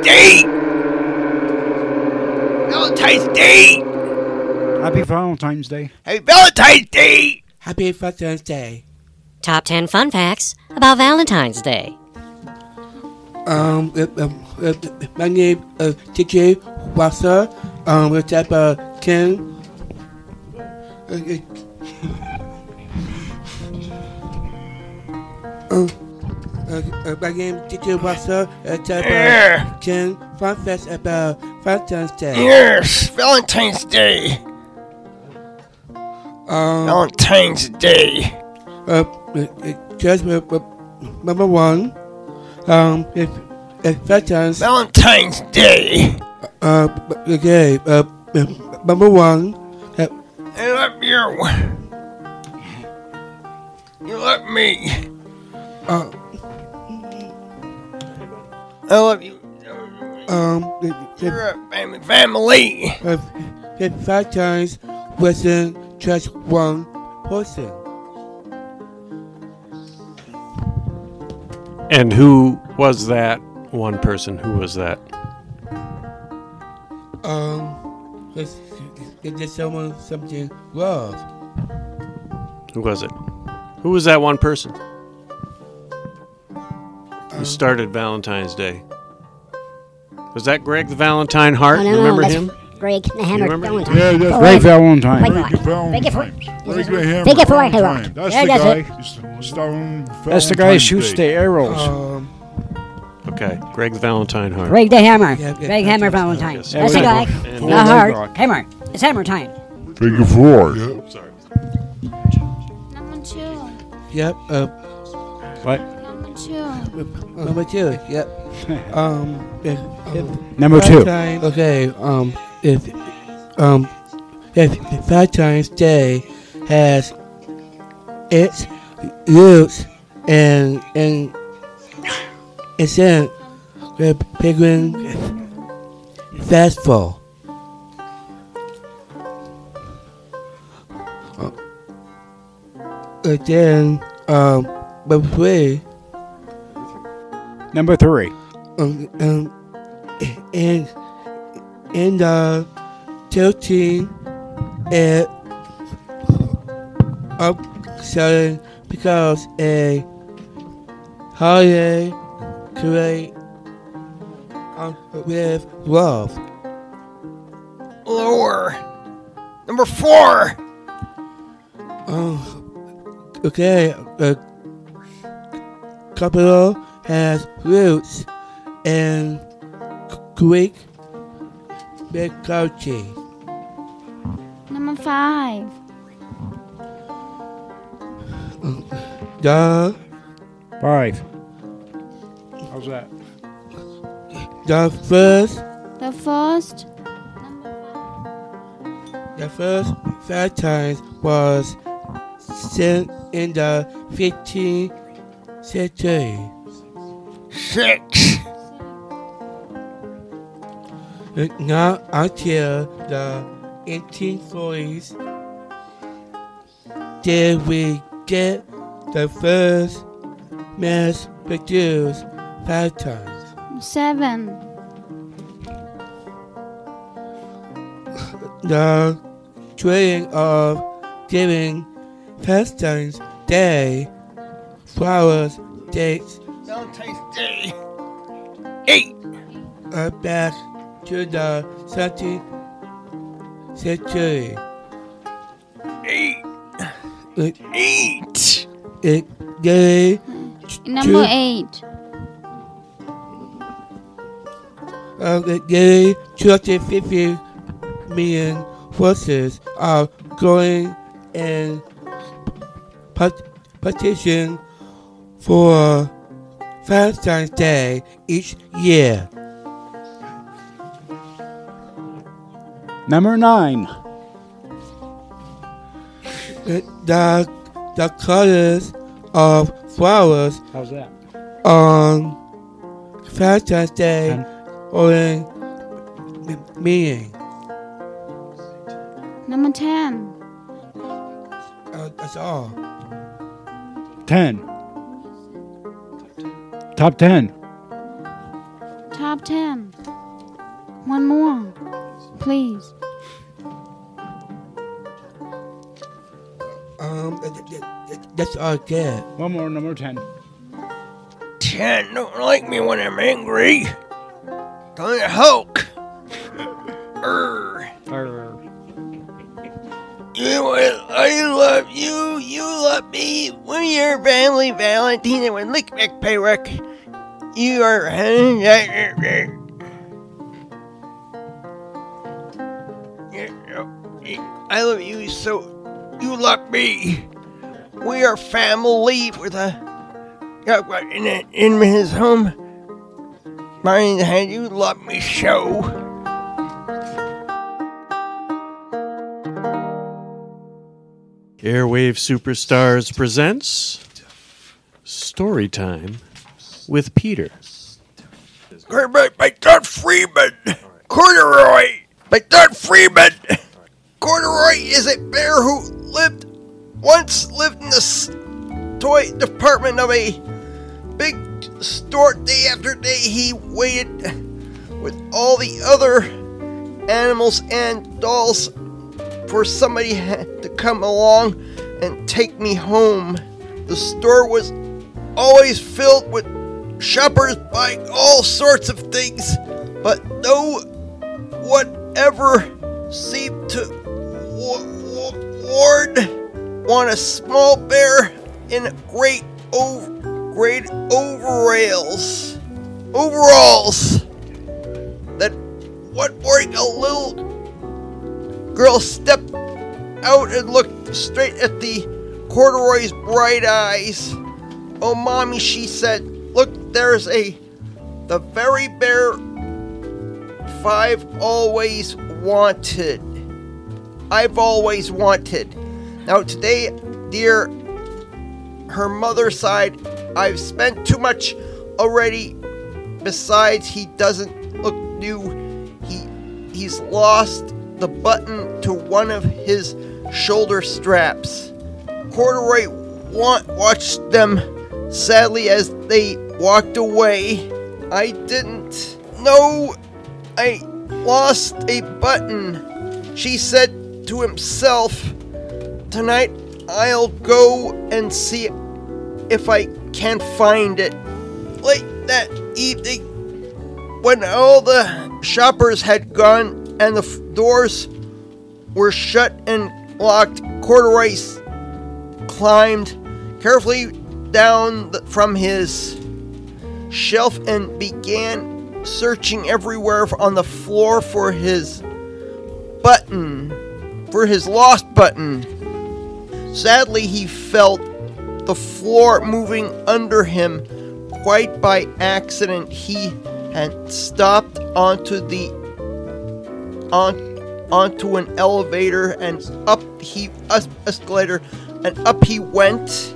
Day! Valentine's Day! Happy Valentine's Day. Happy Valentine's Day! Happy Valentine's Day. Top 10 fun facts about Valentine's Day. My name is TJ Wasser. It's about 10. My name is TJ Wasser. It's about 10 fun facts about Valentine's Day. Yes, Valentine's Day. Valentine's Day. Just number one. It's Valentine's Day. Okay. Number one. I love you. You love me. I love you. You're a family. Valentine's wasn't just one person. And who was that one person? Who was that? There's someone something love. Who was it? Who was that one person? Who started Valentine's Day? Was that Greg the Valentine Hart? Oh, no, Remember that's him? Greg the Hammer remember? Valentine. Yeah, that's Greg Valentine. Wait, Greg what? Valentine. Big it for Greg the Hammer Big it for it. Valentine. That's Yeah, the that's guy. Starring That's the guy who Valentine's shoots the Day. arrows. Okay, Greg the Valentine Hart. Greg the Hammer. Yeah, Greg Hammer Valentine. Yes. That's the guy. And- The heart. Hammer. It's Hammer time. Big it for it. Sorry. Number 2. Yep. What? Number 2. Number two. Yep. Number two. Valentine- Okay. If Valentine's Day has its roots and it's in the Penguin Festival. Then number three. Number three. In the 13 it upselling because a holiday create with love. Lower. Number 4. Okay, capital has roots in Greek mythology. Number 5. The 5. How's that? the first The first. the first Valentine's was sent in the 15th century. 6. Not until the 1840s did we get the first mass-produced Valentines. 7. The trading of giving Valentine's Day flowers dates Valentine's Day. 8. back to the 17th century. 8. It, 8. it gave Number 8. it gave 250 million horses are going in petition for Valentine's Day each year. Number 9. The colors of flowers How's that? on Valentine's Day 10. or meaning. Number 10. That's all. 10. Top 10. Top 10. One more. Please. That's all good. One more, number 10. 10 don't like me when I'm angry. Kind of Hulk. I love you. You love me. We're your family, Valentine, and when Lick Mick Payrick. You are. I love you so. You love me. We are family with a. In his home. Mine had you love me so. Airwave Superstars presents Story Time with Peter. By Doug Freeman. Corduroy. By Doug Freeman. Corduroy is a bear who once lived in the toy department of a big store. Day after day, he waited with all the other animals and dolls for somebody to come along and take me home. The store was always filled with shoppers buying all sorts of things, but no one ever seemed to want a small bear in great overalls. That one morning a little girl stepped out and looked straight at the Corduroy's bright eyes. "Oh, Mommy," she said, "look, there's the very bear I've always wanted. Now today, dear," her mother sighed, "I've spent too much already. Besides, he doesn't look new. He's lost the button to one of his shoulder straps." Corduroy watched them sadly as they walked away. "I didn't know I lost a button," she said to himself. "Tonight I'll go and see if I can find it." Late that evening, when all the shoppers had gone and the doors were shut and locked, Corduroy climbed carefully down from his shelf and began searching everywhere on the floor for his lost button. Sadly, he felt the floor moving under him. Quite by accident, he had stopped onto an elevator and escalator, and up he went.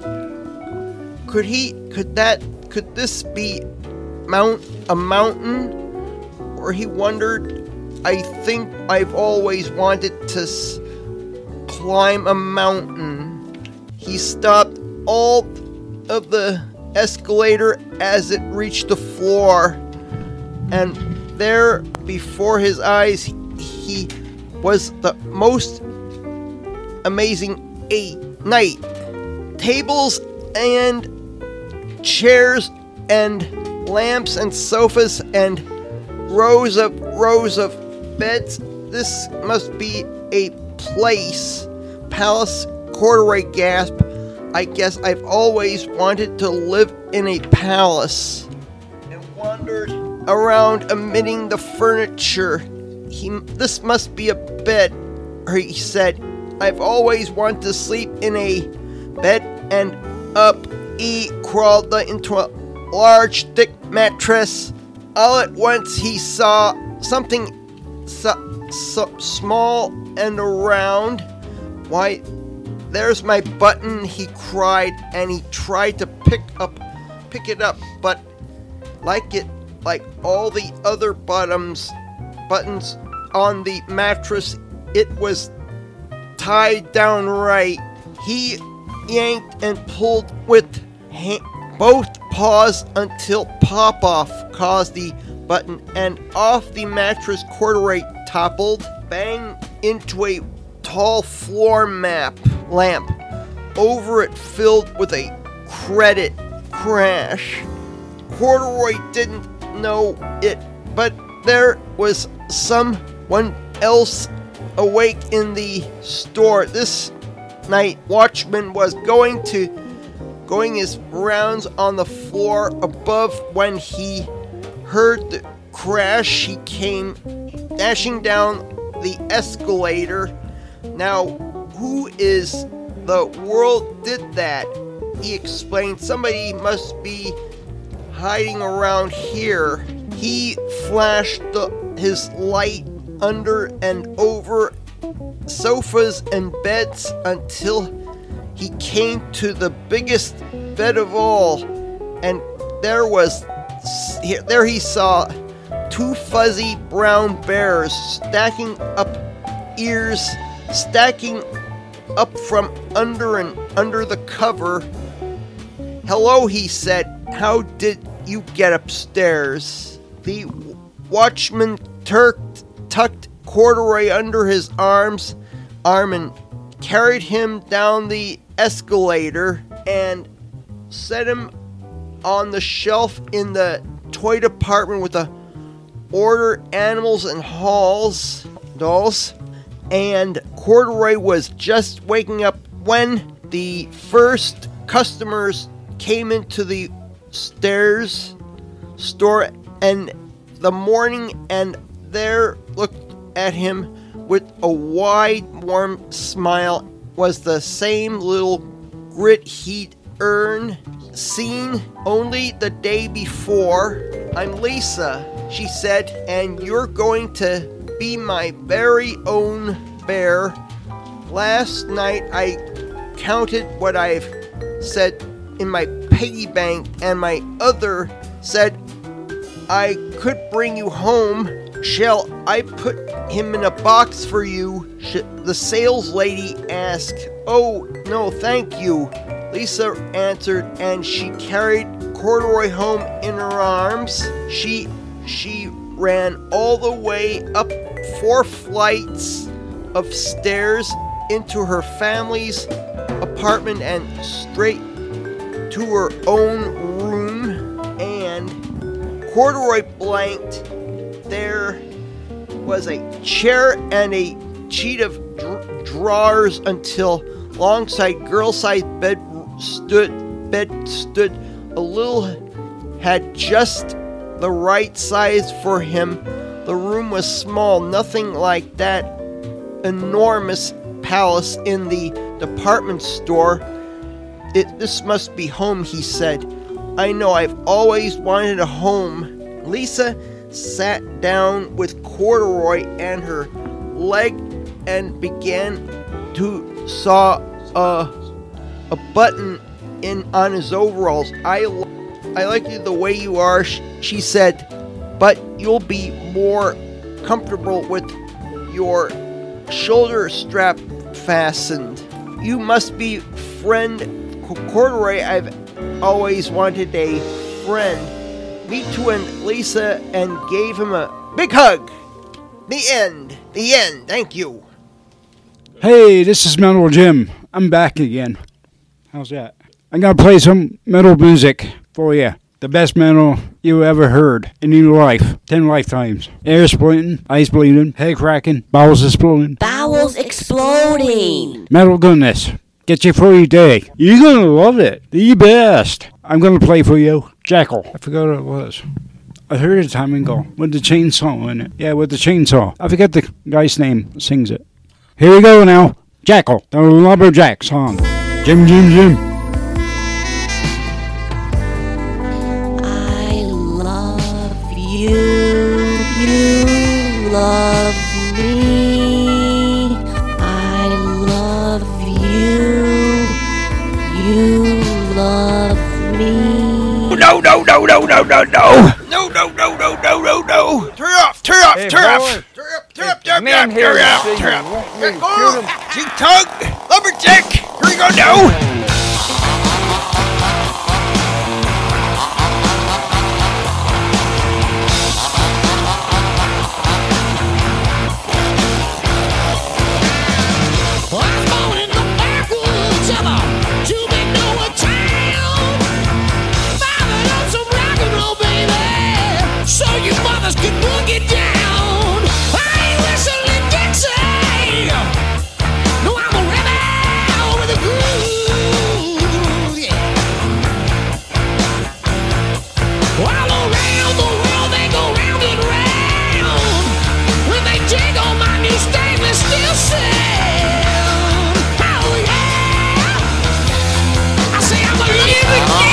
Could this be a mountain? Or he wondered, "I think I've always wanted to climb a mountain." He stopped all of the escalator as it reached the floor, and there before his eyes he was the most amazing night. Tables and chairs and lamps and sofas and rows of beds. This must be a palace. Corduroy gasped. "I guess I've always wanted to live in a palace," and wandered around amidst the furniture. "This must be a bed," he said. "I've always wanted to sleep in a bed," and up he crawled into a large, thick mattress. All at once he saw something small and round. "Why, there's my button," he cried, and he tried to pick it up, but like all the other buttons on the mattress, it was tied down right. He yanked and pulled with both paws until pop-off caused the button, and off the mattress Corduroy toppled, bang into a tall floor lamp. Over it filled with a credit crash. Corduroy didn't know it, but there was someone else awake in the store. This night watchman was going his rounds on the floor above when he heard the crash. He came dashing down the escalator. Now, who is the world did that? He explained. Somebody must be hiding around here. He flashed his light under and over sofas and beds until he came to the biggest bed of all, and there he saw two fuzzy brown bears stacking up from under the cover. "Hello," he said. "How did you get upstairs?" The watchman tucked Corduroy under his arm and carried him down the escalator and set him on the shelf in the toy department with the order animals and dolls. And Corduroy was just waking up when the first customers came into the store and the morning, and there looked at him with a wide, warm smile was the same little grit he'd seen only the day before. "I'm Lisa," she said, "and you're going to be my very own bear. Last night I counted what I've said in my piggy bank, and my other said I could bring you home. Shall I put him in a box for you?" The sales lady asked. "Oh, no, thank you," Lisa answered, and she carried Corduroy home in her arms. She ran all the way up 4 flights of stairs into her family's apartment and straight to her own room, and Corduroy blanked. There was a chair and a sheet of drawers until alongside girl-sized bed stood a little, had just the right size for him. The room was small, nothing like that enormous palace in the department store. This must be home," he said. "I know, I've always wanted a home." Lisa sat down with Corduroy and her leg and began to saw a button on his overalls. I like you the way you are," she said, "but you'll be more comfortable with your shoulder strap fastened. You must be friend Corduroy. I've always wanted a friend." Me too, and Lisa and gave him a big hug. The end. Thank you. Hey, this is Metal Jim. I'm back again. How's that? I'm going to play some metal music for you. The best metal you ever heard in your life. 10 lifetimes. Air splitting, ice bleeding, head cracking, bowels exploding. Bowels exploding. Metal goodness. Get you through your day. You're going to love it. The best. I'm going to play for you Jackal. I forgot what it was. I heard it a time ago with the chainsaw in it. Yeah, with the chainsaw. I forget the guy's name that sings it. Here we go now. Jackal, the Lumberjack song. Jim, Jim, Jim. I love you. You love me. I love you. You love me. No. Turn off. Cheap tug, lumberjack. Here we go now. boogie down. I ain't whistling Dixie. No, I'm a rebel with a groove. Yeah. All around the world they go round and round when they jiggle my new stainless steel sound. Oh yeah, I say I'm a living kid.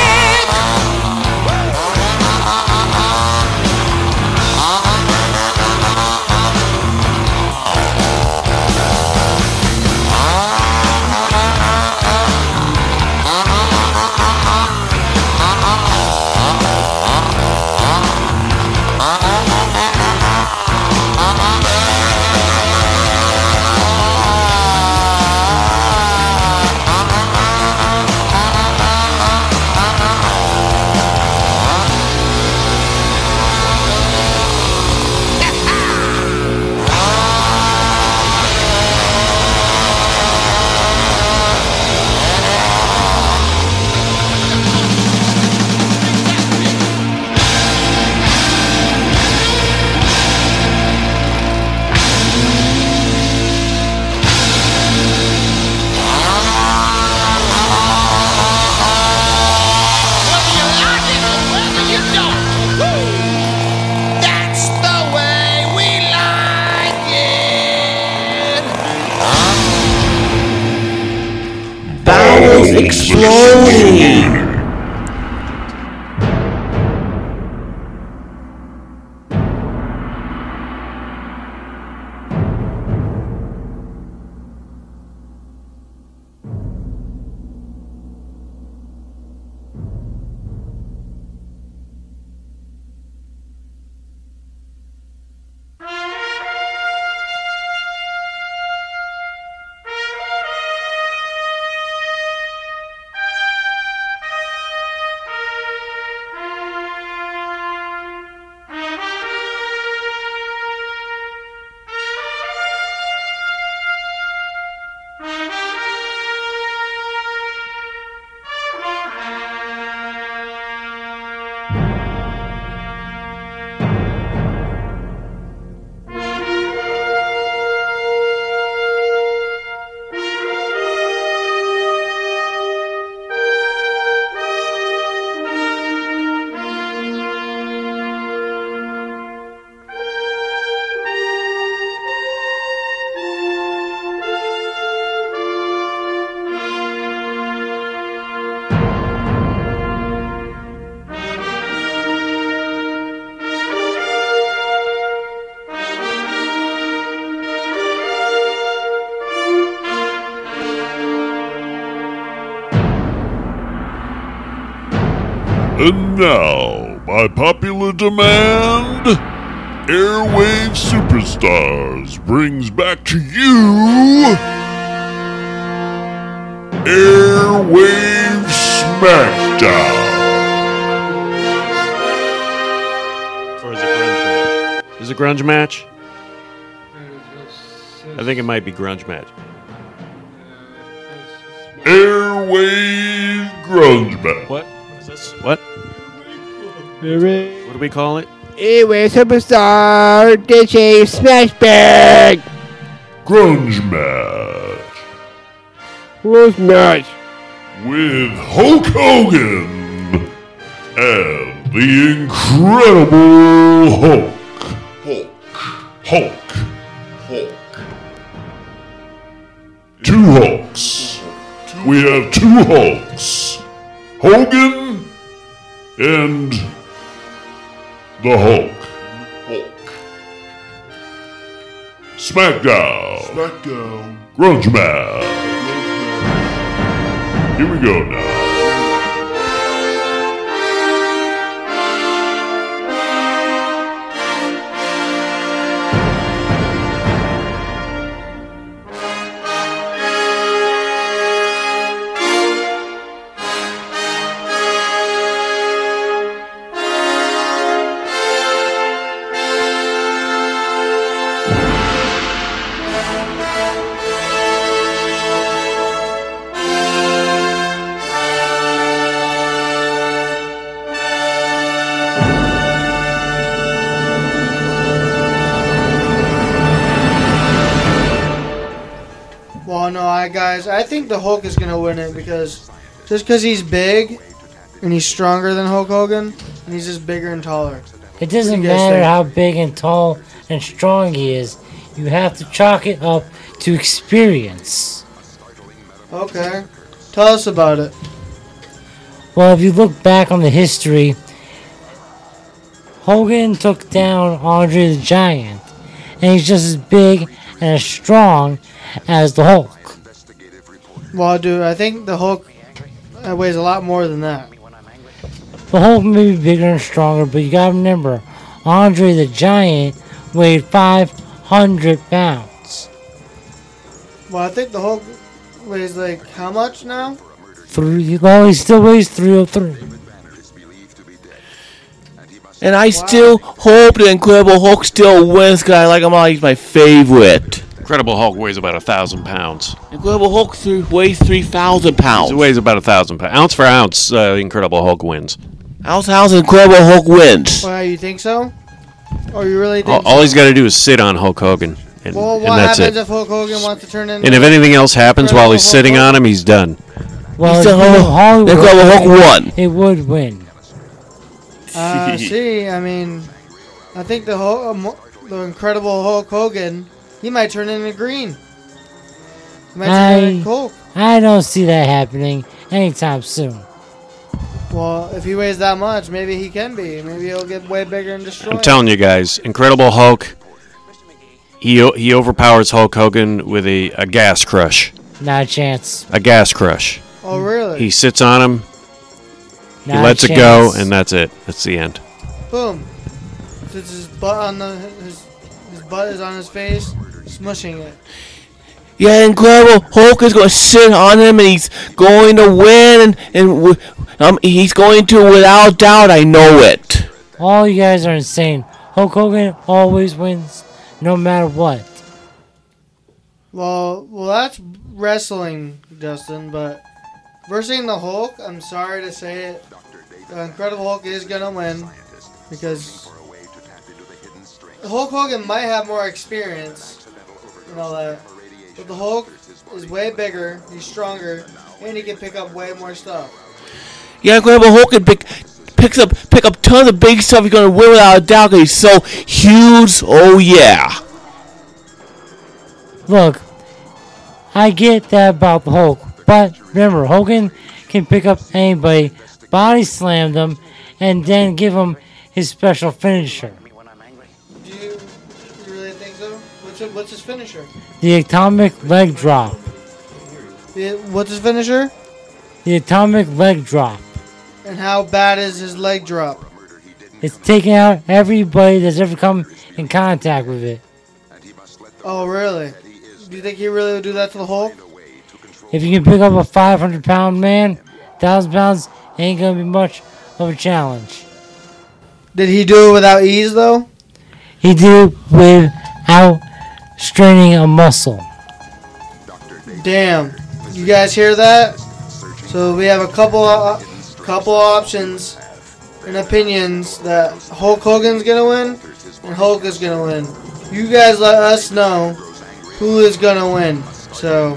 Exploding! And now, by popular demand, Airwave Superstars brings back to you Airwave Smackdown. Or is it grunge match? Is it grunge match? I think it might be grunge match. Airwave Grunge Match. What? What is this? What? What do we call it? Anyway, Superstar, DJ Smash Bag. Grunge Match. Who's match? With Hulk Hogan and the Incredible Hulk. Hulk. Two Hulks. We have two Hulks. Hogan and the Hulk. Smackdown. Grunge Match. Here we go now. Alright, guys, I think the Hulk is gonna win it because he's big and he's stronger than Hulk Hogan, and he's just bigger and taller. It doesn't What do you guys matter think? how big and tall and strong he is. You have to chalk it up to experience. Okay, tell us about it. Well, if you look back on the history, Hogan took down Andre the Giant, and he's just as big and as strong as the Hulk. Well, dude, I think the Hulk weighs a lot more than that. The Hulk may be bigger and stronger, but you gotta remember, Andre the Giant weighed 500 pounds. Well, I think the Hulk weighs like how much now? Well, he still weighs 303. And I still hope the Incredible Hulk still wins because I like him. He's my favorite. Incredible Hulk weighs about 1,000 pounds. Incredible Hulk weighs 3,000 pounds. It weighs about 1,000 pounds. Ounce for ounce, Incredible Hulk wins. Ounce for ounce, Incredible Hulk wins. Why, you think so? Or you really think All he's got to do is sit on Hulk Hogan, and, Well, and what that's happens it. if Hulk Hogan wants to turn into... And if anything else happens while he's Incredible sitting Hulk on him, he's done. Well, He's the Hollywood, Incredible Hulk won. It would win. See, I mean, I think the Incredible Hulk Hogan, he might turn into green. He might turn into Hulk. I don't see that happening anytime soon. Well, if he weighs that much, maybe he can be. Maybe he'll get way bigger and destroy. I'm telling you guys, Incredible Hulk, he overpowers Hulk Hogan with a gas crush. Not a chance. A gas crush. Oh, really? He sits on him, he Not a lets it go, chance. and that's it. That's the end. Boom. Since his butt on his butt is on his face, smushing it. Yeah, Incredible Hulk is going to sit on him, and he's going to win, and he's going to, without doubt, I know it. All you guys are insane. Hulk Hogan always wins, no matter what. Well, that's wrestling, Justin, but versing the Hulk, I'm sorry to say it, the Incredible Hulk is going to win because Hulk Hogan might have more experience and all that, but the Hulk is way bigger, he's stronger, and he can pick up way more stuff. Yeah, Incredible Hulk can pick up tons of big stuff. He's going to win without a doubt because he's so huge. Oh, yeah. Look, I get that about the Hulk, but remember, Hogan can pick up anybody, body slam them, and then give him his special finisher. Do you really think so? What's his finisher? The atomic leg drop. What's his finisher? The atomic leg drop. And how bad is his leg drop? It's taking out everybody that's ever come in contact with it. Oh, really? Do you think he really would do that to the Hulk? If you can pick up a 500-pound man, 1,000 pounds ain't gonna be much of a challenge. Did he do it without ease, though? He did it without straining a muscle. Damn. You guys hear that? So we have a couple options and opinions that Hulk Hogan's gonna win and Hulk is gonna win. You guys let us know who is gonna win. So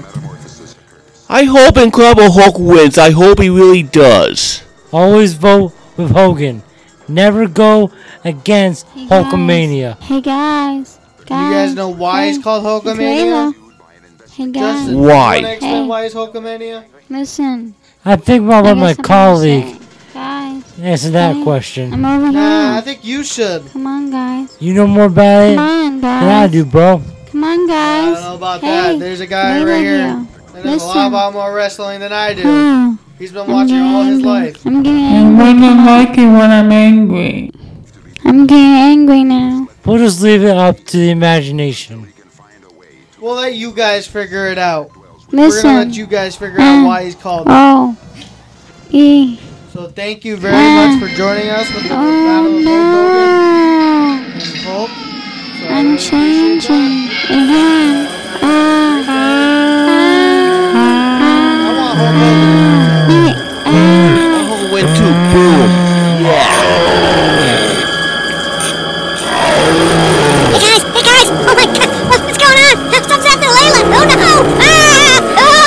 I hope Incredible Hulk wins. I hope he really does. Always vote with Hogan. Never go against Hulkamania. Hey guys. you guys know why he's called Hulkamania? Hey guys. Justin, Why? You wanna explain why he's Hulkamania? Listen. I think about what I my got something to colleague say. Guys. answered that Hey, question. I'm over Nah, I here. think you should. Come on, guys. You know more about it Come on, than I guys. do, bro. Come on, I guys. don't know about Hey, that. There's a guy wait right a here minute. that knows a lot Listen. about more wrestling than I do. Oh, He's been I'm watching getting all his angry. life. I'm getting angry. it when I'm angry. I'm getting angry now. We'll just leave it up to the imagination. We'll let you guys figure it out. We're Listen. gonna let you guys figure out why he's called it. Oh. E. So thank you very much for joining us with the battle of Hulk Hogan and Hulk. So I I'm really appreciate that. changing again. I want Hulk Hogan. Hulk win too. Boom. Hey guys! Oh my god! What's going on? Something's happening to Layla! Oh no! Ah!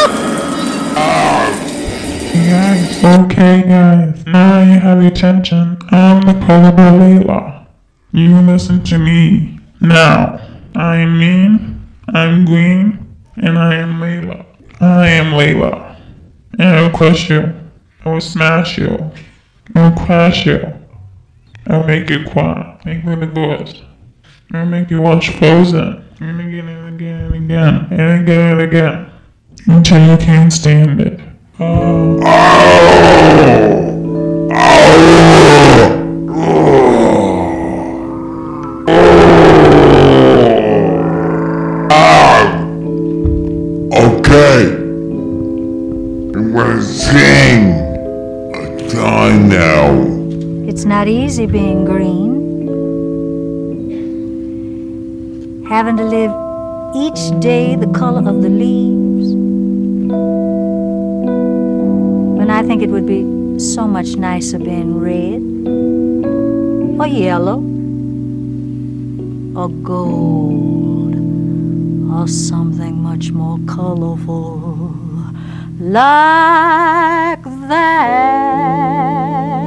Hold on, Layla. You listen to me. Now, I am mean, I'm green, and I am Layla. I am Layla. And I will crush you. I will smash you. I will crash you. I will make you cry. Make little girls. I will make you watch Frozen. And again and again and again. And again and again. Until you can't stand it. Okay. I'm gonna sing a song now. It's not easy being green. Having to live each day the color of the leaves. When I think it would be so much nicer being red, or yellow, or gold, or something much more colorful like that.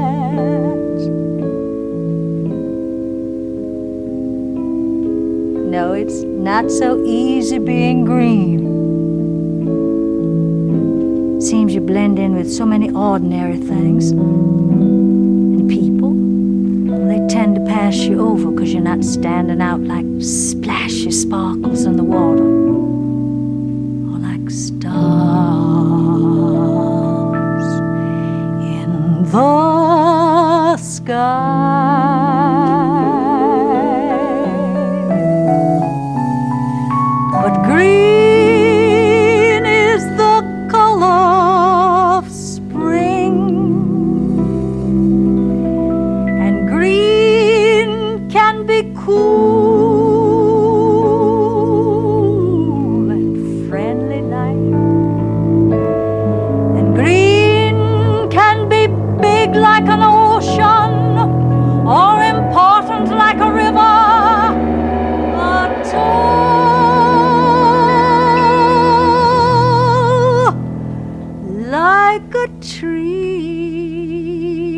No, it's not so easy being green. Seems you blend in with so many ordinary things. And people, they tend to pass you over because you're not standing out like splashy sparkles in the water. Or like stars in the sky. But green is the color of spring, and green can be cool and friendly like, and green can be big like an ocean or important like a river, or tall like a tree.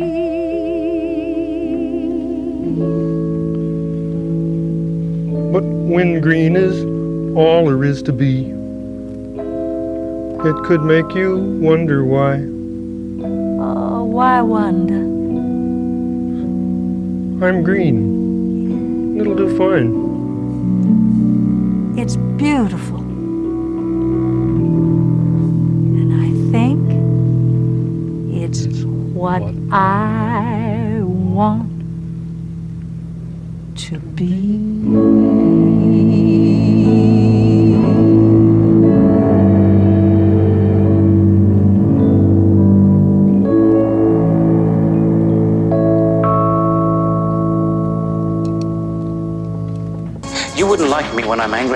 But when green is all there is to be, it could make you wonder why. Oh, why wonder? I'm green. It'll do fine. It's beautiful. And I think it's what I want to be. You wouldn't like me when I'm angry.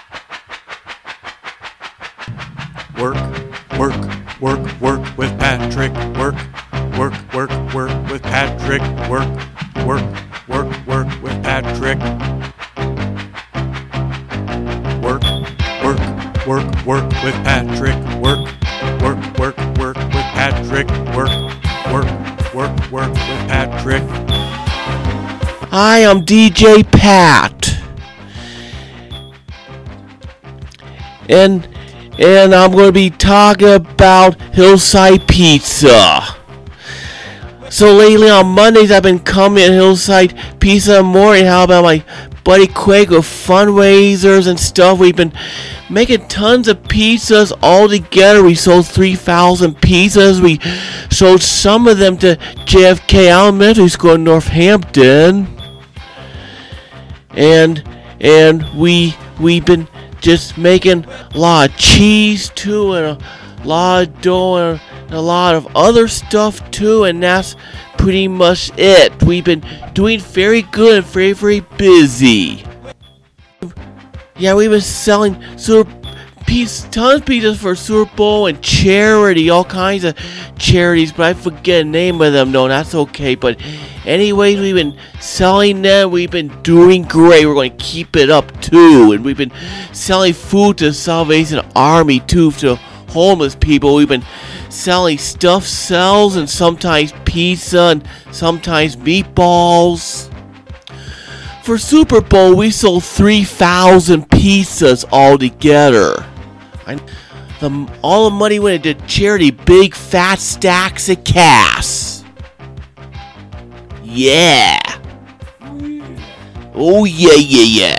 Work with Patrick. Work with Patrick. Work with Patrick. Work with Patrick. Work with Patrick. Work with Patrick. I am DJ Pat. And I'm going to be talking about Hillside Pizza. So lately on Mondays I've been coming at Hillside Pizza in the morning. How about my buddy Quake with fundraisers and stuff? We've been making tons of pizzas all together. We sold 3,000 pizzas. We sold some of them to JFK Elementary School in Northampton. And we've been just making a lot of cheese too, and a lot of dough, and a lot of other stuff too, and that's pretty much it. We've been doing very good and very, very busy. Yeah, we've been selling tons of pizzas for Super Bowl and charity, all kinds of charities, but I forget the name of them. No, that's okay. But anyways, we've been selling them. We've been doing great. We're going to keep it up too. And we've been selling food to the Salvation Army too, to homeless people. We've been selling stuffed shells and sometimes pizza and sometimes meatballs. For Super Bowl, we sold 3,000 pizzas altogether. All the money went into charity, big fat stacks of cash. Yeah. Oh, yeah.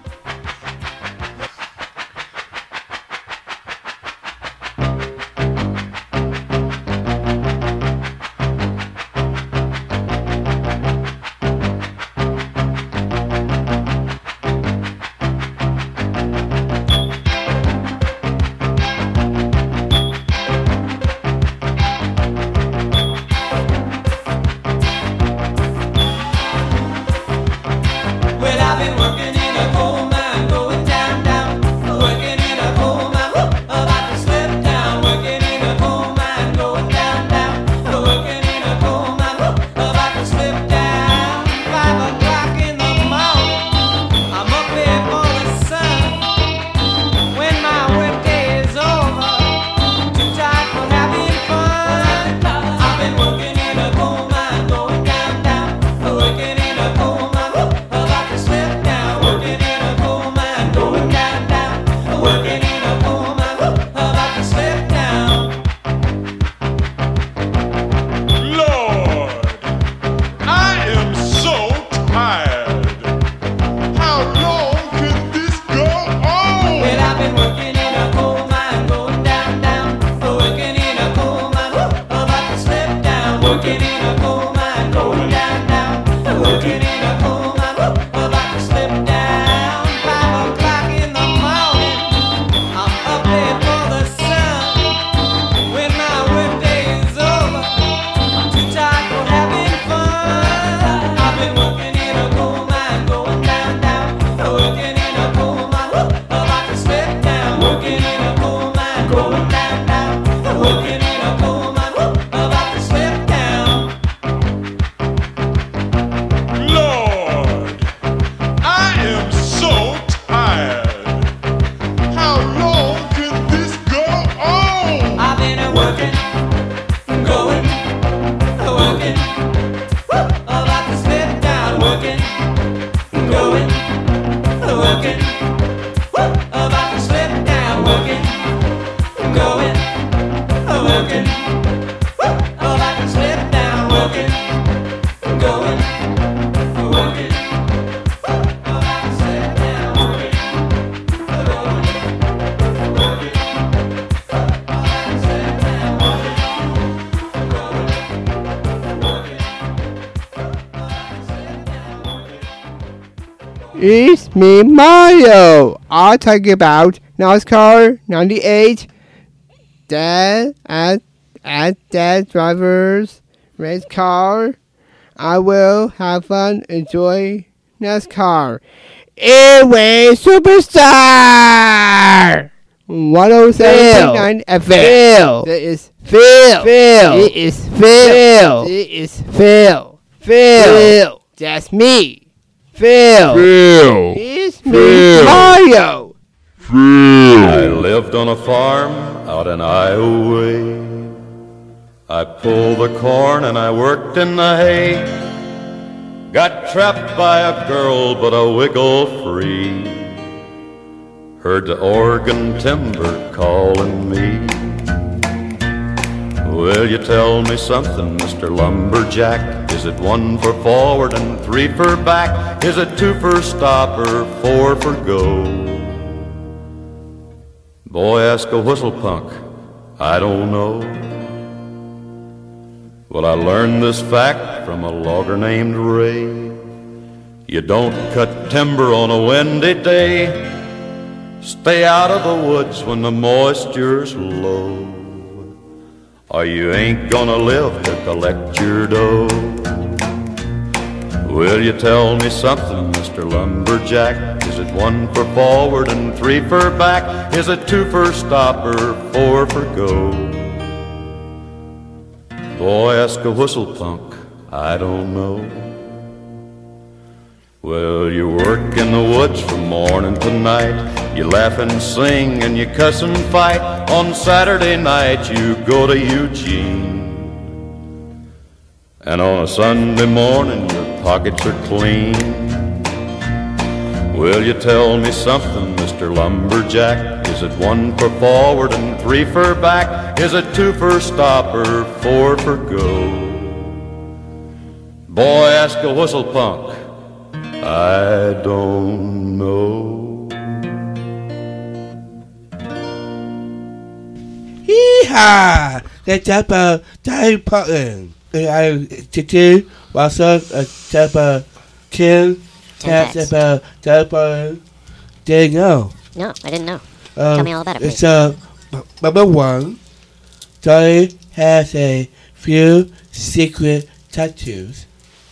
It's me, Mario. I'll talk about NASCAR 98. Dad drivers race car. I will have fun, enjoy NASCAR. Airway Superstar 107.9 FM. It is Phil. It is Phil. It is Phil. Phil. That's me. Phil. It's me, Mario. I lived on a farm out in Iowa. I pulled the corn and I worked in the hay. Got trapped by a girl, but I wiggle free. Heard the Oregon timber calling me. Will you tell me something, Mr. Lumberjack? Is it 1 for forward and 3 for back? Is it 2 for stop or 4 for go? Boy, ask a whistle punk, I don't know. Well, I learned this fact from a logger named Ray. You don't cut timber on a windy day. Stay out of the woods when the moisture's low, or you ain't gonna live to collect your dough. Will you tell me something, Mr. Lumberjack? Is it 1 for forward and 3 for back? Is it 2 for stop or 4 for go? Boy, ask a whistle punk, I don't know. Well, you work in the woods from morning to night. You laugh and sing and you cuss and fight. On Saturday night you go to Eugene. And on a Sunday morning your pockets are clean. Will you tell me something, Mr. Lumberjack? Is it 1 for forward and 3 for back? Is it 2 for stop or 4 for go? Boy, ask a whistle punk. I don't know. Hee-haw! That's about Time Portland. I today was about Kim. That's about Time Portland. There you go. No, I didn't know. Tell me all about it, please. It's number 1. Dolly has a few secret tattoos.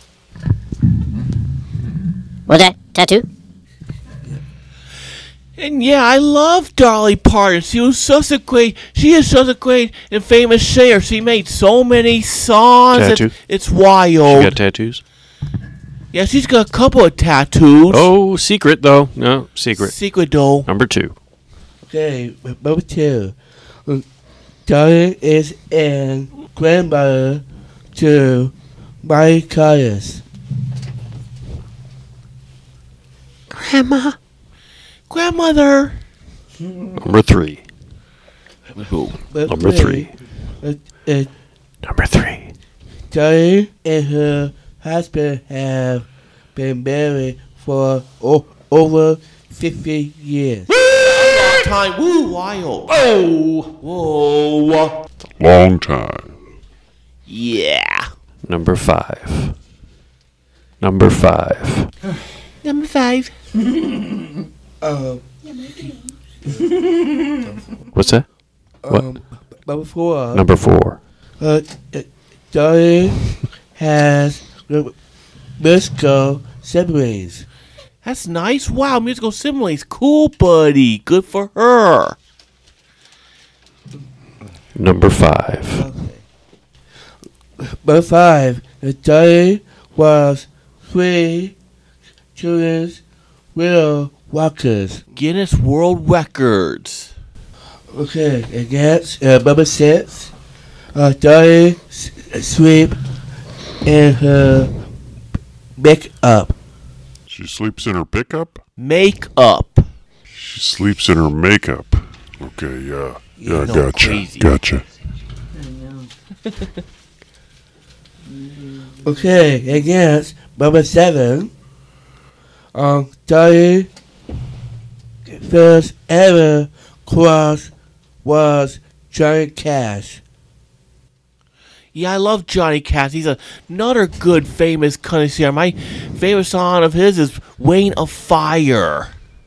What's that? Tattoo? And yeah, I love Dolly Parton. She is such a great and famous singer. She made so many songs. Tattoo? It's wild. She got tattoos? Yeah, she's got a couple of tattoos. Oh, secret though. No, secret. Secret though. Number 2. Okay, number 2. Dolly is a grandmother to Miley Cyrus. Grandmother. Number 3. Number 3. Number 3. Dolly and her husband have been married for over 50 years. Time. Woo, wild. Oh. Whoa. Long time. Yeah. Number 5. Number 5. Number 5. What's that? What? Number 4. Number 4. Dolly has musical siblings. That's nice. Wow, musical siblings. Cool, buddy. Good for her. Number 5. Number 5. Dolly was 3 children's real walkers. Guinness World Records. Okay, and that's number 6. Dolly sleep in her makeup. She sleeps in her pickup? Makeup. She sleeps in her makeup. Okay, yeah. Yeah, no, gotcha. crazy. Gotcha. Okay, and that's number 7. Dolly first ever cross was Johnny Cash. Yeah, I love Johnny Cash. He's another good, famous country singer. My favorite song of his is "Rain of Fire."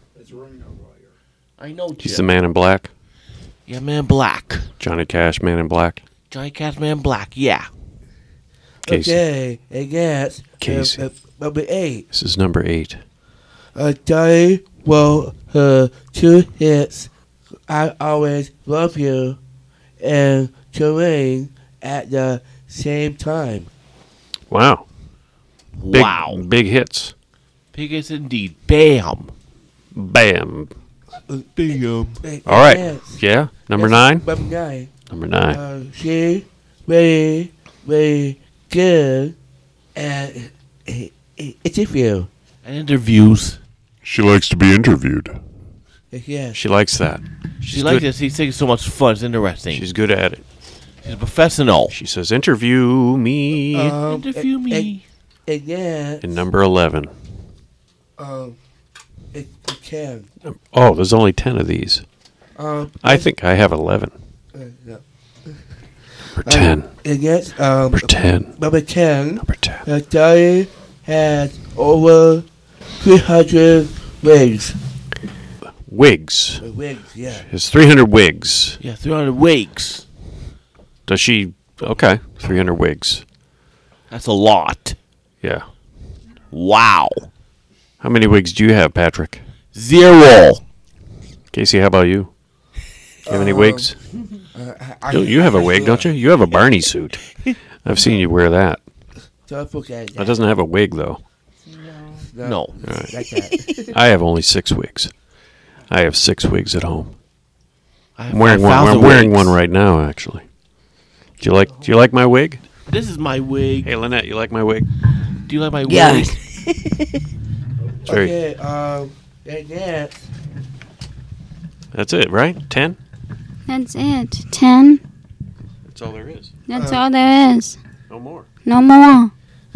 I know. He's the Man in Black. Yeah, Man in Black. Johnny Cash, Man in Black. Johnny Cash, Man in Black. Yeah. Casey. Okay, and that's Casey. number 8. This is number 8. Dolly wrote her 2 hits, "I Always Love You" and "Terrain" at the same time. Wow. Wow. Big hits. Big hits indeed. Bam. Bam. Bam. All right. Yes. Yeah. Number 9. Number 9. Number 9. She very, very good at interview. And interviews. She likes to be interviewed. Yeah. She likes that. She likes it. She thinks it's so much fun. It's interesting. She's good at it. She's a professional. She says, "Interview me." Interview me. Yeah. In number 11. It can. Oh, there's only 10 of these. I think I have 11. Yeah. Number 10. And yes, Number 10. Number 10. Number 10. Dolly has over 300 wigs. Wigs. Wigs, yeah. Has 300 wigs. Yeah, 300 wigs. Does she? Okay, 300 wigs. That's a lot. Yeah. Wow. How many wigs do you have, Patrick? 0. Casey, how about you? You have any wigs? You have a wig, don't you? You have a Barney suit. I've seen you wear that. Don't forget That doesn't have a wig, though. No. All right. Like that. I have only 6 wigs. I have 6 wigs at home. I have I'm wearing one. 5,000 I'm wearing wigs. one right now, actually. Do you like my wig? This is my wig. Hey, Lynette, you like my wig? Do you like my Yes. wig? It's very- Yeah. That's it, right? 10? That's it. 10. That's all there is. That's all there is. No more. No more.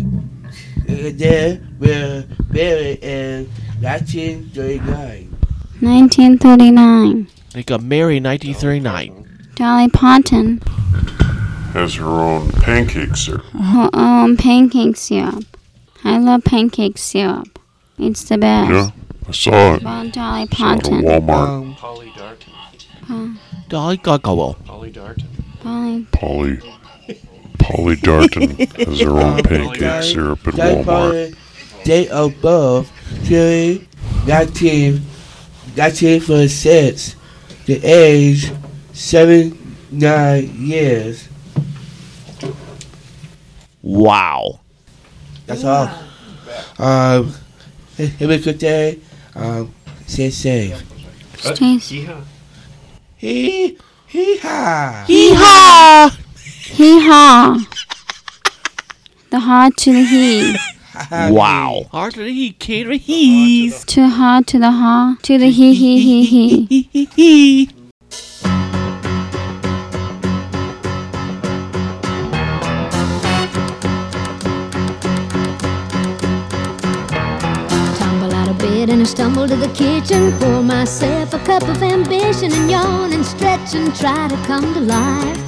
Then we're buried in 1939. 1939. They got married in 1939. Dolly Parton. Has her own pancake syrup. Her own pancake syrup. I love pancake syrup. It's the best. Yeah, I saw it. About Dolly Saw it at Parton. Walmart. Polly Darton. Dolly Gaga. Polly Darton. Polly Darton has her own pancake syrup at Walmart. Date of birth, July 1946. The age, 79 years. Wow. That's all. Have a good day. Stay safe. Hee-haw. Hee-haw. Hee-haw. Hee-haw. The heart to the he. Wow. Hard to the he, cater he's. To heart to the ha. To the he. Tumble out of bed and I stumble to the kitchen. Pour myself a cup of ambition and yawn and stretch and try to come to life.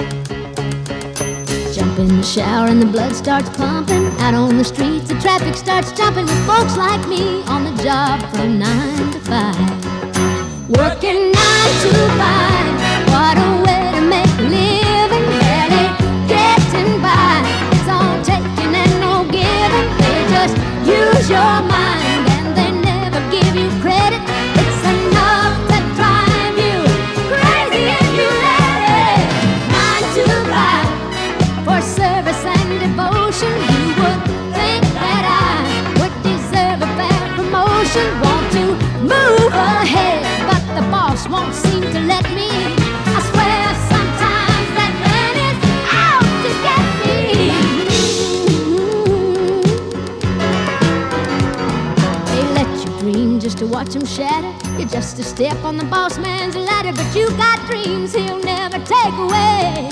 Jump in the shower and the blood starts pumping. Out on the streets the traffic starts jumping with folks like me on the job from 9 to 5. Working 9 to 5. What a way to make a living. Barely getting by. It's all taking and no giving. They just use your mind and they never give you credit. It's enough to drive you crazy if you let it. 9 to 5 for service and devotion. You would think that I would deserve a fair promotion. Want to move ahead, but the boss won't seem to let me. I swear sometimes that man is out to get me. They let you dream just to watch them shatter. You're just a step on the boss man's ladder, but you got dreams he'll never take away.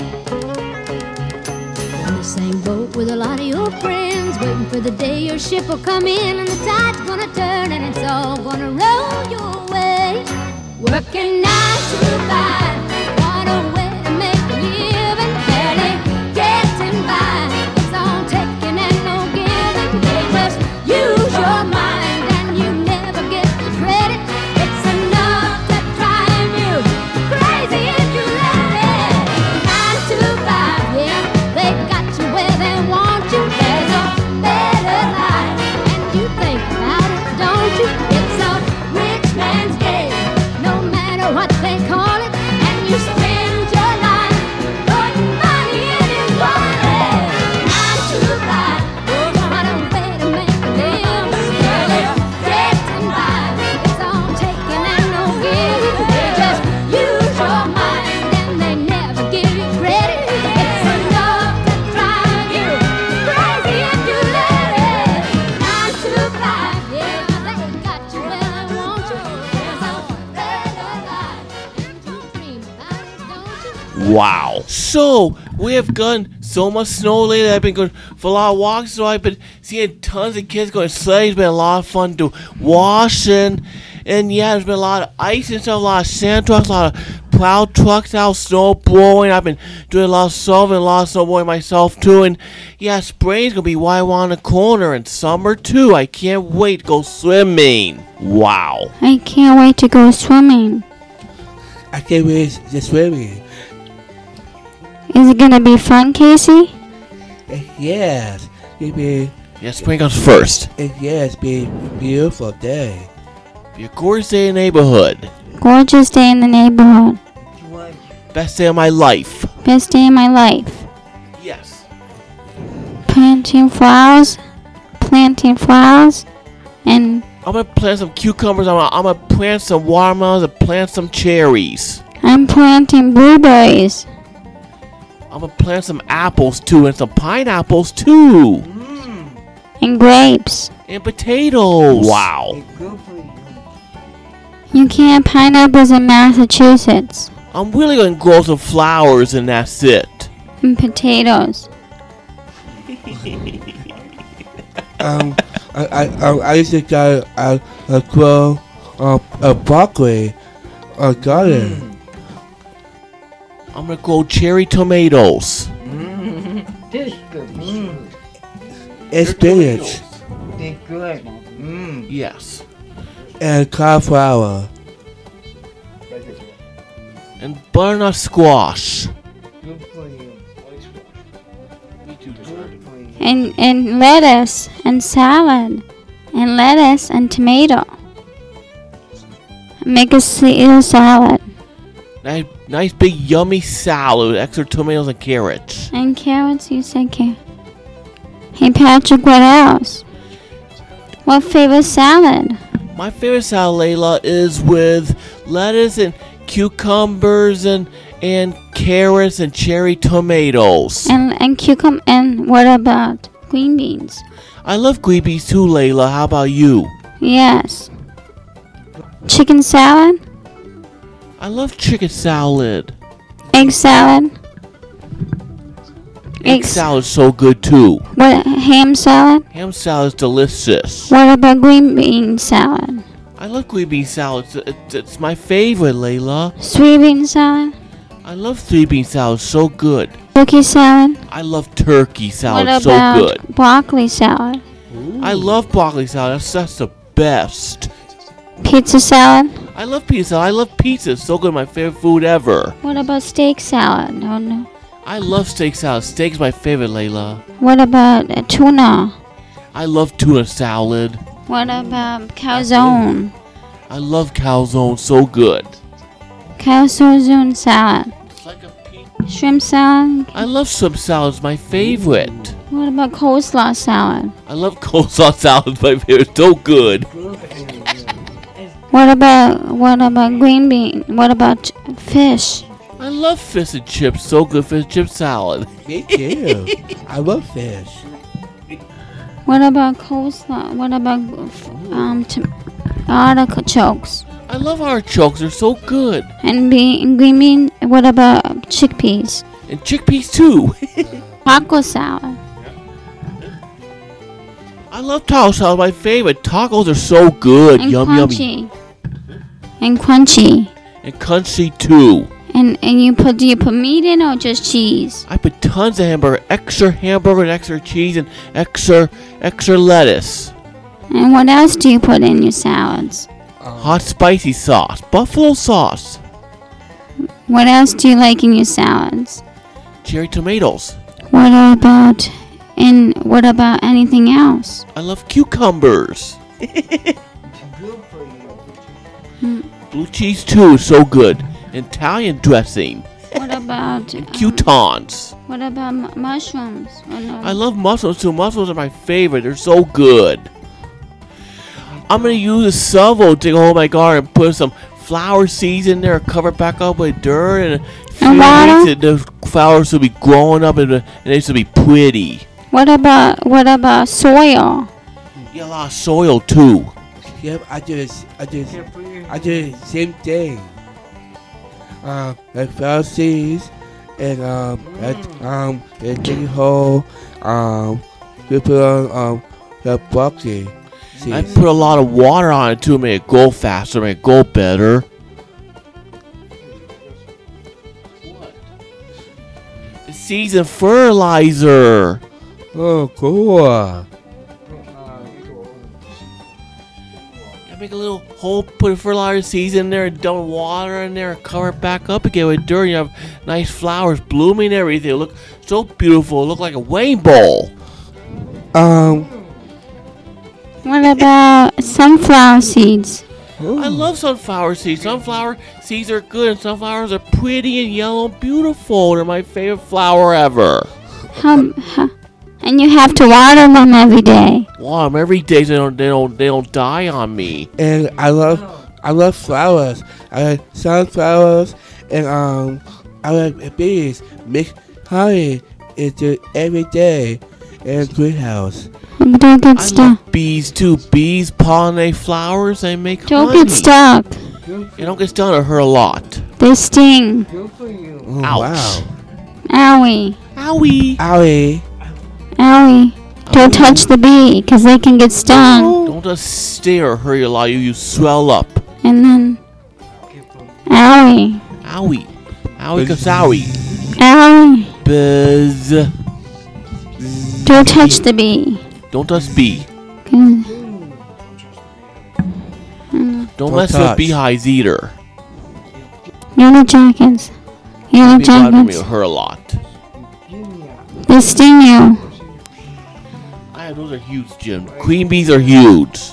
On the same boat with a lot of your friends, waiting for the day your ship will come in and the tide's gonna turn and it's all gonna roll your way. Working 9 to 5, what a way to make a living. Barely getting by, it's all taking and no giving. They just use your mind and you never get the credit. It's enough to drive you crazy if you let it. 9 to 5, yeah, they got you where they want you. There's a better life, and you think about it, don't you? It's a rich man's game, no matter what they call it. And you spend your life putting money in his wallet. 9 to 5, what a way to make a living. Barely getting by, it's all taking and no giving. They just use your mind and they never give you credit. It's enough to drive you crazy if you let it. 9 to 5, yeah, they got you where they want you. There's a better life, and you dream about it, don't you? Wow. So, we have gotten so much snow lately. I've been going for a lot of walks, so I've been seeing tons of kids going sledding. It's been a lot of fun to wash and yeah, there's been a lot of ice and stuff, a lot of sand trucks, a lot of plow trucks out, snow blowing. I've been doing a lot of shoveling, a lot of snowboarding myself too. And yeah, spring's gonna be right around the corner, and summer too. I can't wait to go swimming. Wow. I can't wait to go swimming. I can't wait to swimming. Is it gonna be fun, Casey? Yes, maybe. Yeah, spring comes first. Yes, be a beautiful day. Be a gorgeous day in the neighborhood. Gorgeous day in the neighborhood. Best day of my life. Best day of my life. Yes. Planting flowers And I'm gonna plant some cucumbers. I'm gonna plant some watermelons and plant some cherries. I'm planting blueberries. I'm gonna plant some apples too and some pineapples too. And grapes. And potatoes. Wow. You can't have pineapples in Massachusetts. I'm really gonna grow some flowers and that's it. And potatoes. I used to grow a broccoli garden. I'm gonna grow cherry tomatoes. And spinach. They're good. Yes. And cauliflower. And butternut squash. Good for you. And lettuce and salad. And lettuce and tomato. Make a Caesar salad. Nice big yummy salad with extra tomatoes and carrots. And carrots, you said carrots. Hey Patrick, what else? What favorite salad? My favorite salad, Layla, is with lettuce and cucumbers and carrots and cherry tomatoes. And cucumber. And what about green beans? I love green beans too, Layla. How about you? Yes. Chicken salad? I love chicken salad. Egg salad? Egg salad's so good too. What, ham salad? Ham salad's delicious. What about green bean salad? I love green bean salad. It's my favorite, Layla. Sweet bean salad? I love three bean salad. So good. Turkey salad? I love turkey salad. What So about good. broccoli salad? I love broccoli salad. That's the best. Pizza salad? I love pizza salad. I love pizza. It's so good. My favorite food ever. What about steak salad? Oh no. I love steak salad. Steak's my favorite, Layla. What about tuna? I love tuna salad. What about calzone? I love calzone. So good. Calzone salad. Shrimp salad? I love shrimp salad. It's my favorite. What about coleslaw salad? I love coleslaw salad. It's my favorite. It's so good. What about green bean? What about fish? I love fish and chips. So good. Fish and chip salad. Me too. I love fish. What about coleslaw? What about artichokes? I love artichokes. They're so good. And green bean? What about chickpeas? And chickpeas too. Taco salad. I love taco salad. My favorite. Tacos are so good. And Yum crunchy. yummy. And crunchy. And crunchy too. And do you put meat in or just cheese? I put tons of hamburger, and extra cheese, and extra lettuce. And what else do you put in your salads? Hot spicy sauce, buffalo sauce, What else do you like in your salads? cherry tomatoes. What about anything else? I love cucumbers. Blue cheese too, so good. Italian dressing. What about Croutons. What about mushrooms? Oh, no. I love mushrooms too. Mushrooms are my favorite. They're so good. I'm gonna use a shovel to go in my garden and put some flower seeds in there, cover it back up with dirt, and the flowers will be growing up and they should be pretty. What about soil? Yeah, a lot of soil too. Yep, I do the same thing. Like flower seeds and dig a hole. We put on the broccoli. I put a lot of water on it to make it grow faster, make it grow better. The seeds and fertilizer. Oh, cool. I make a little hole, put a fertilizer seeds in there, dump water in there, cover it back up again with dirt. You have nice flowers blooming and everything. It look so beautiful. It look like a rainbow. What about sunflower seeds? I love sunflower seeds. Sunflower seeds are good, and sunflowers are pretty and yellow and beautiful. They're my favorite flower ever. And you have to water them every day. Wow, every day they don't die on me. And I love flowers. I like sunflowers and I like bees. Mix honey into every day in greenhouse. And don't get I stuck. love bees too. Bees pollinate flowers. They make Don't honey. get stuck. You don't get stung or hurt a lot. They sting. Oh, Ouch. wow. Owie. Owie. Owie. Owie. Don't touch the bee, because they can get stung. Don't just stare or hurt a lot. You swell up. And then, owie. Owie. Owie kasowie. Owie. Buzz. Don't touch the bee. Don't touch bee. Don't mess with touch. beehives either. Yellow jackets. Yellow Bees bother me, jackets. will hurt a lot. They sting you. Those are huge, Jim. Queen bees are huge.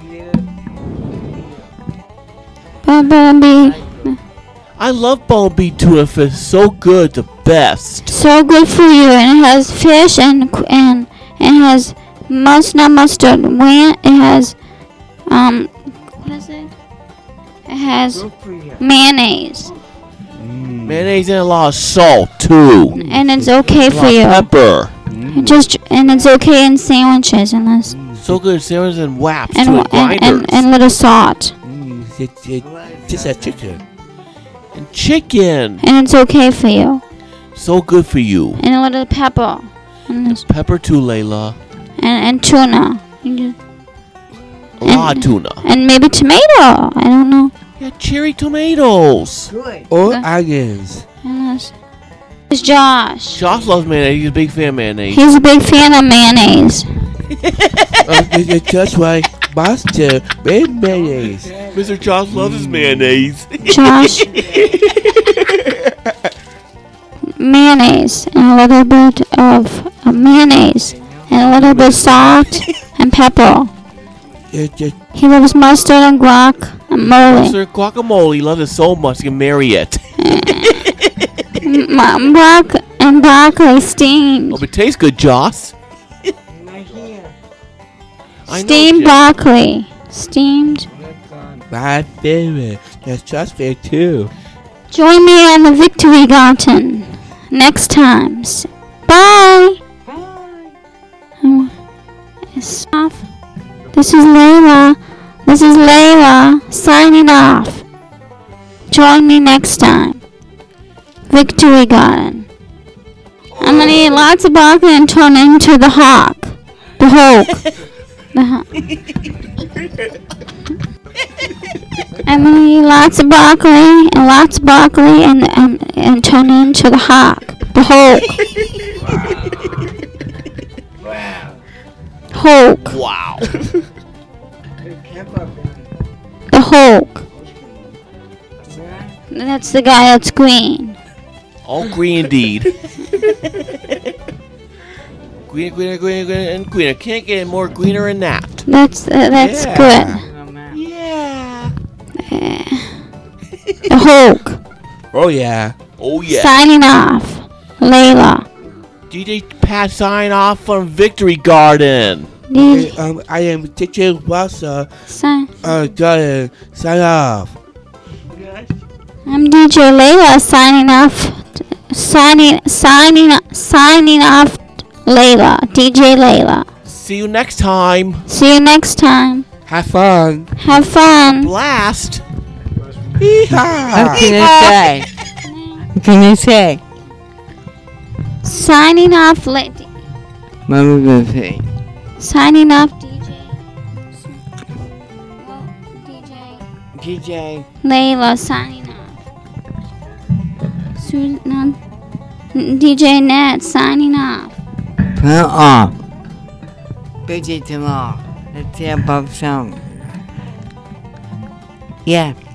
Bumblebee. I love bumblebee tuna fish. So good, the best. So good for you. And it has fish and it has not mustard. It has what is it? It has mayonnaise. Mayonnaise and a lot of salt too. And it's okay A for lot you. of pepper. And it's okay in sandwiches unless So good sandwiches and wraps and too, and grinders. and little salt. Just a chicken. And chicken. And it's okay for you. So good for you. And a little pepper. And Pepper too, Layla. and tuna. You just- A lot of tuna. And maybe tomato. I don't know. Yeah, cherry tomatoes. Or onions. It's Josh. Josh loves mayonnaise. He's a big fan of mayonnaise. He's a big fan of mayonnaise. Just like Master made mayonnaise. Mr. Josh loves his mayonnaise. Josh. Mayonnaise and a little bit of mayonnaise and a little bit of salt and pepper. He loves mustard and guac and mole. Mr. Guacamole loves it so much he can marry it. Guac and broccoli steamed. Oh, but it tastes good, Josh. I know, Steamed Jim. broccoli. Steamed. My favorite. That's just favorite too. Join me on the Victory Garden next time. Bye. Bye. Off. This is Layla. This is Layla signing off. Join me next time. Victory Garden. I'm gonna eat lots of broccoli and turn into the hawk. The Hulk. The hawk. I'm gonna eat lots of broccoli and turn into the hawk. The Hulk. Hulk. Wow. The Hulk. That's the guy that's green. All green indeed. Greener, and greener. Can't get any more greener than that. That's good. Yeah. The Hulk. Oh yeah. Oh yeah. Signing off. Layla. DJ Pat sign off from Victory Garden. I am teacher Wassa. Sign. Garden. Sign off. I'm DJ Layla signing off. Signing off. Layla. DJ Layla. See you next time. See you next time. Have fun. Have fun. Blast. What can I say? What can I say? Signing off. Mama gonna say. Signing off. DJ. Layla signing off. DJ Nat signing off. Put it off. Busy tomorrow. Let's hear Bob song. Yeah.